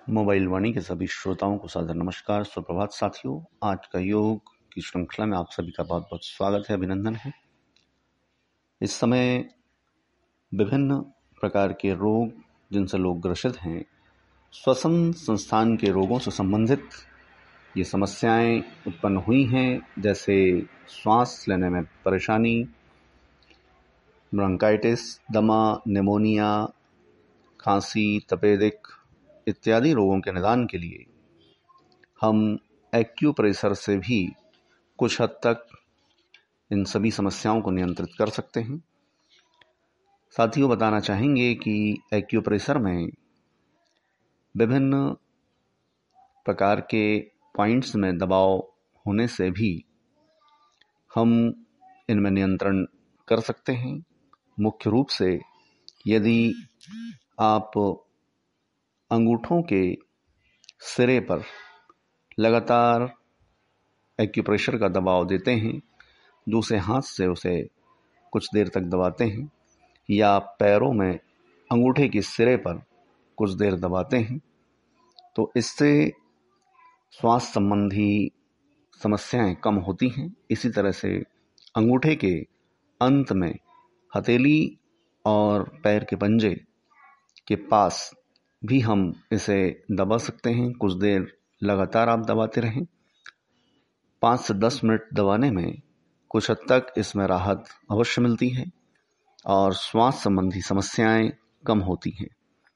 Mobile वाणी के सभी श्रोताओं को सादर नमस्कार, सुप्रभात साथियों। आज का योग की श्रृंखला में आप सभी का बहुत बहुत स्वागत है, अभिनंदन है। इस समय विभिन्न प्रकार के रोग जिनसे लोग ग्रसित हैं, श्वसन संस्थान के रोगों से संबंधित ये समस्याएं उत्पन्न हुई हैं, जैसे श्वास लेने में परेशानी, ब्रोंकाइटिस, दमा, निमोनिया, खांसी, तपेदिक इत्यादि रोगों के निदान के लिए हम एक्यूप्रेशर से भी कुछ हद तक इन सभी समस्याओं को नियंत्रित कर सकते हैं। साथियों, बताना चाहेंगे कि एक्यूप्रेशर में विभिन्न प्रकार के पॉइंट्स में दबाव होने से भी हम इनमें नियंत्रण कर सकते हैं। मुख्य रूप से यदि आप अंगूठों के सिरे पर लगातार एक्यूप्रेशर का दबाव देते हैं, दूसरे हाथ से उसे कुछ देर तक दबाते हैं, या पैरों में अंगूठे के सिरे पर कुछ देर दबाते हैं, तो इससे श्वास संबंधी समस्याएं कम होती हैं। इसी तरह से अंगूठे के अंत में हथेली और पैर के पंजे के पास भी हम इसे दबा सकते हैं। कुछ देर लगातार आप दबाते रहें। 5 से 10 मिनट दबाने में कुछ हद तक इसमें राहत अवश्य मिलती है और श्वास संबंधी समस्याएं कम होती हैं।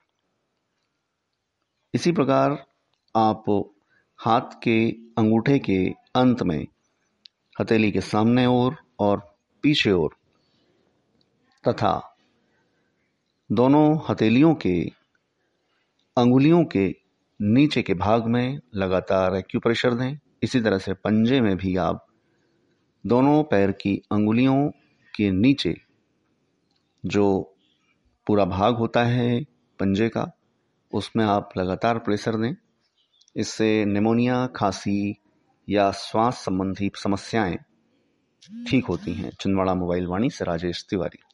इसी प्रकार आप हाथ के अंगूठे के अंत में हथेली के सामने ओर और पीछे ओर तथा दोनों हथेलियों के अंगुलियों के नीचे के भाग में लगातार एक्यूप्रेशर दें। इसी तरह से पंजे में भी आप दोनों पैर की अंगुलियों के नीचे जो पूरा भाग होता है पंजे का, उसमें आप लगातार प्रेशर दें। इससे निमोनिया, खांसी या श्वास संबंधी समस्याएं ठीक होती हैं। छिंदवाड़ा मोबाइल वाणी से राजेश तिवारी।